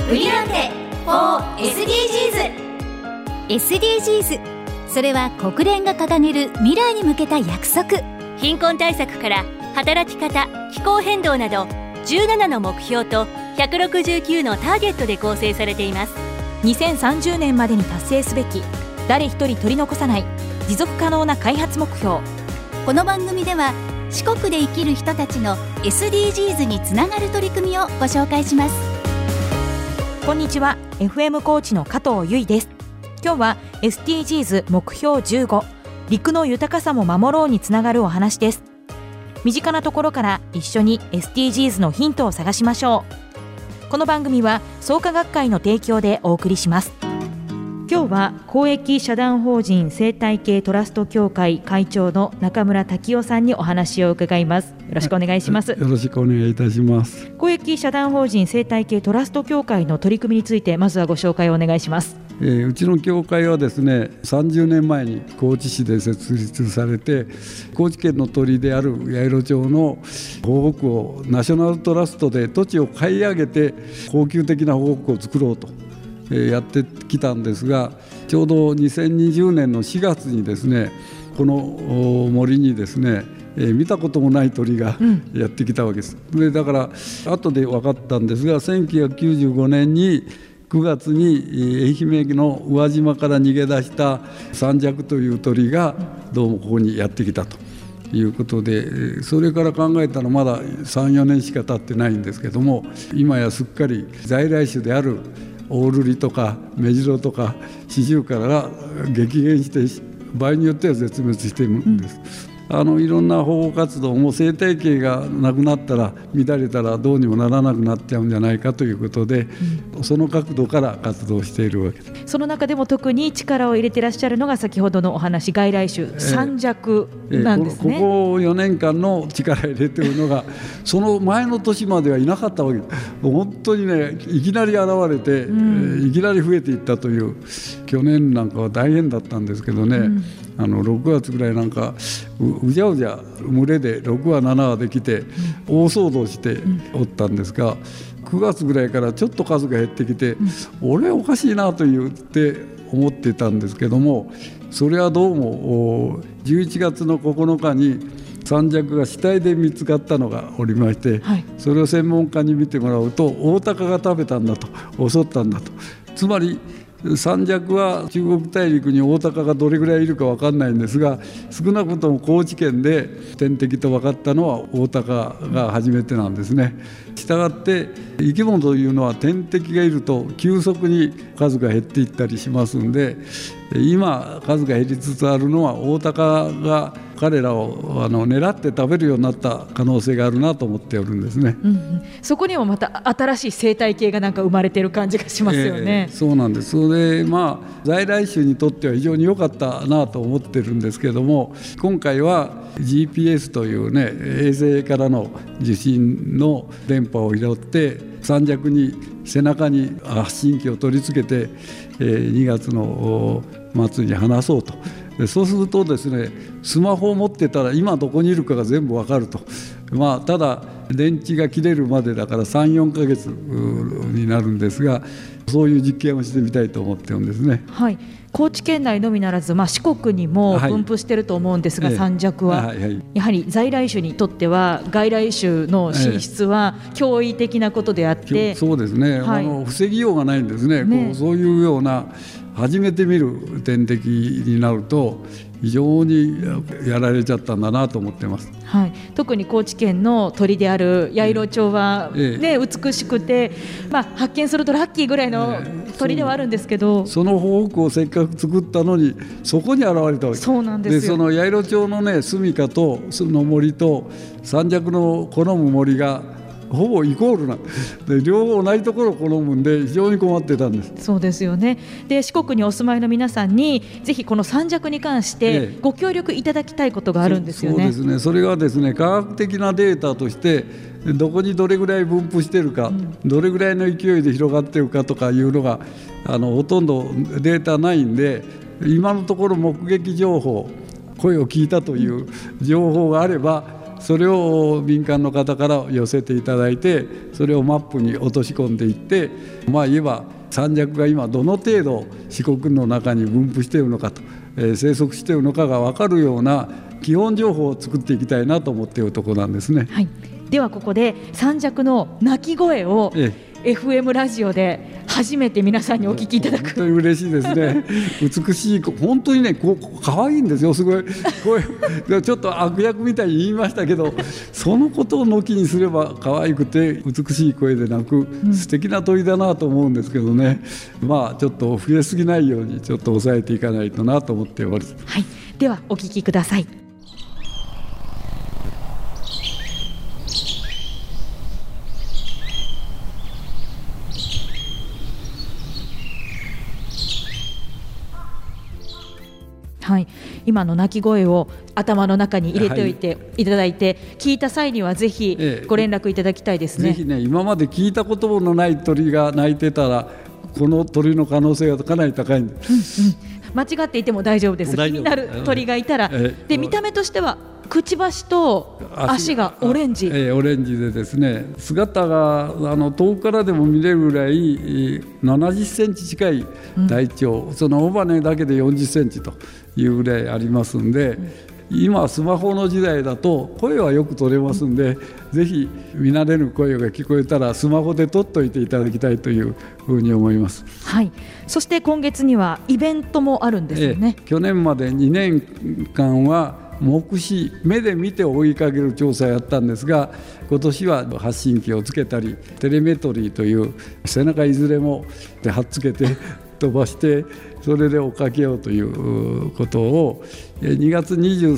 売りなんて for SDGs。 それは国連が掲げる未来に向けた約束。 貧困対策から働き方、気候変動など17の目標と169のターゲットで構成されています。 2030年までに達成すべき誰一人取り残さない持続可能な開発目標。 この番組では四国で生きる人たちの SDGs につながる取り組みをご紹介します。 こんにちは、 FM コーチの加藤由衣です。今日は SDGs 目標15、陸の豊かさも守ろうにつながるお話です。身近なところから一緒に SDGs のヒントを探しましょう。この番組は創価学会の提供でお送りします。今日は公益社団法人生態系トラスト協会会長の中村滝夫さんにお話を伺います。よろしくお願いします。 よろしくお願いいたします。 公益社団法人生態系トラスト協会の取り組みについてまずはご紹介をお願いします。 うちの協会はですね、30年前に高知市で設立されて、高知県の鳥である八重町の保護区をナショナルトラストで土地を買い上げて恒久的な保護区を作ろうとやってきたんですが、ちょうど2020年の4月にですね、この森にですね、見たこともない鳥がやってきたわけです。でだから後で分かったんですが、1995年に9月に愛媛の宇和島から逃げ出した三尺という鳥がどうもここにやってきたということで、それから考えたらまだ 3,4 年しか経ってないんですけども、今やすっかり在来種であるオオルリとかメジロとかシジュウカラが激減して、場合によっては絶滅しているんです。いろんな保護活動も生態系がなくなったら、乱れたらどうにもならなくなっちゃうんじゃないかということで、その角度から活動しているわけです。 その中でも特に力を入れていらっしゃるのが先ほどのお話、外来種三尺なんですね。 ここ4年間の力入れているのがその前の年まではいなかったわけです。本当にね、いきなり現れて、いきなり増えていったという。去年なんかは大変だったんですけどね、6月ぐらいなんかうじゃうじゃ群れで6羽7羽できて大騒動しておったんですが、9月ぐらいからちょっと数が減ってきて、俺おかしいなと言って思ってたんですけども、それはどうも11月の9日に三尺が死体で見つかったのがおりまして、それを専門家に見てもらうと、オオタカが食べたんだと、襲ったんだと。つまり三尺は中国大陸にオオタカがどれぐらいいるか分かんないんですが、少なくとも高知県で天敵と分かったのはオオタカが初めてなんですね。したがって生き物というのは天敵がいると急速に数が減っていったりしますんで、今数が減りつつあるのはオオタカが彼らを狙って食べるようになった可能性があるなと思っておるんですね。 そこにもまた新しい生態系がなんか生まれている感じがしますよね。 そうなんです。それで在来種にとっては非常に良かったなと思ってるんですけども、今回は GPS というね、衛星からの受信の電波を拾って三尺に背中に発信機を取り付けて、2月の末に放そうと。そうするとですね、スマホを持ってたら今どこにいるかが全部わかると。ただ電池が切れるまでだから 3,4 ヶ月になるんですが、そういう実験をしてみたいと思ってるんですね。 高知県内のみならず、四国にも分布していると思うんですが、三尺はやはり在来種にとっては外来種の進出は驚異的なことであって、 そうですね、防ぎようがないんですね。そういうような初めて見る天敵になると非常にやられちゃったんだなと思ってます。 特に高知県の鳥である八重町は、美しくて、発見するとラッキーぐらいの鳥ではあるんですけど、 その保護区をせっかく作ったのにそこに現れたわけです。 そうなんですよ。 でその八重町のね、住処とその森と三尺の好む森がほぼイコールなんで、両方同じところを好むんで非常に困ってたんです。 そうですよね。で四国にお住まいの皆さんにぜひこの三尺に関してご協力いただきたいことがあるんですよね。 そうですね。それがですね、科学的なデータとしてどこにどれぐらい分布しているか、どれぐらいの勢いで広がっているかとかいうのがほとんどデータないんで、今のところ目撃情報、声を聞いたという情報があればそれを民間の方から寄せていただいて、それをマップに落とし込んでいって、言えばサンジャクが今どの程度四国の中に分布しているのかと、生息しているのかが分かるような基本情報を作っていきたいなと思っているところなんですね。 はい、ではここでサンジャクの鳴き声を、FM ラジオで初めて皆さんにお聞きいただく。 本当に嬉しいですね。美しい、本当にね、可愛いんですよ。すごいちょっと悪役みたいに言いましたけど、そのことを抜きにすれば可愛くて美しい声で鳴く、素敵な鳥だなと思うんですけどね。ちょっと増えすぎないようにちょっと抑えていかないとなと思っております。 はい、ではお聞きください。はい、今の鳴き声を頭の中に入れておいていただいて、聞いた際にはぜひご連絡いただきたいですね。 ぜひね、今まで聞いたことのない鳥が鳴いてたら、この鳥の可能性がかなり高いんです、 間違っていても大丈夫です。気になる鳥がいたら、で見た目としてはくちばしと足がオレンジ、 オレンジでですね、姿が遠くからでも見れるぐらい70センチ近い体長、その尾羽だけで40センチというぐらいありますんで、今スマホの時代だと声はよく取れますんで、ぜひ見慣れる声が聞こえたらスマホで撮っといていただきたいというふうに思います。 はい、そして今月にはイベントもあるんですよね。 去年まで2年間は目視、目で見て追いかける調査をやったんですが、今年は発信機をつけたりテレメトリーという背中いずれも貼っつけて飛ばしてそれで追っかけようということを2月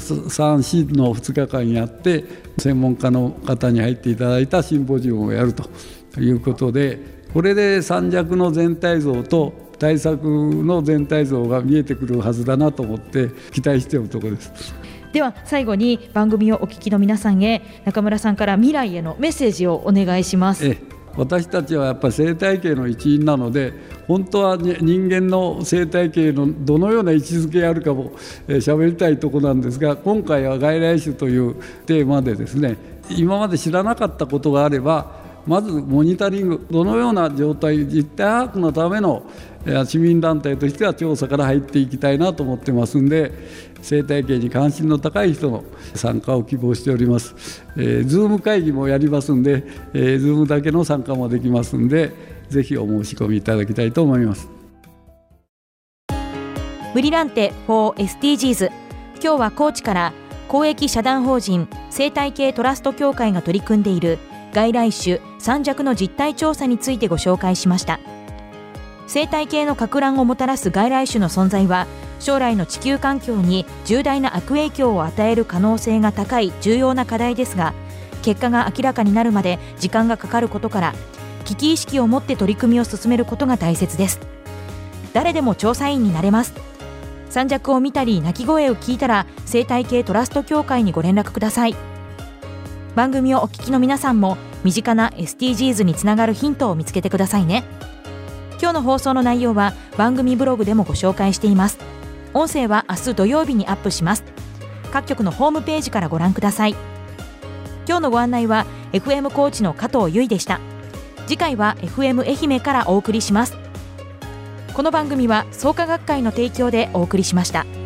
23、4の2日間やって、専門家の方に入っていただいたシンポジウムをやるということで、これでサンジャクの全体像と対策の全体像が見えてくるはずだなと思って期待しているところです。 では最後に番組をお聞きの皆さんへ、中村さんから未来へのメッセージをお願いします。 私たちはやっぱり生態系の一員なので、本当は人間の生態系のどのような位置づけあるかも喋りたいところなんですが、今回は外来種というテーマでですね、今まで知らなかったことがあれば、まずモニタリング、どのような状態、実態把握のための市民団体としては調査から入っていきたいなと思ってますんで、生態系に関心の高い人の参加を希望しております。Zoom 会議もやりますんで、Zoom だけの参加もできますんで、ぜひお申し込みいただきたいと思います。 ブリランテ for SDGs、 今日は高知から公益社団法人生態系トラスト協会が取り組んでいる外来種サンジャクの実態調査についてご紹介しました。生態系の撹乱をもたらす外来種の存在は、将来の地球環境に重大な悪影響を与える可能性が高い重要な課題ですが、結果が明らかになるまで時間がかかることから、危機意識を持って取り組みを進めることが大切です。誰でも調査員になれます。サンジャクを見たり鳴き声を聞いたら、生態系トラスト協会にご連絡ください。番組をお聞きの皆さんも、身近な SDGs につながるヒントを見つけてくださいね。今日の放送の内容は番組ブログでもご紹介しています。音声は明日土曜日にアップします。各局のホームページからご覧ください。今日のご案内は FM 高知の加藤由衣でした。次回は FM 愛媛からお送りします。この番組は創価学会の提供でお送りしました。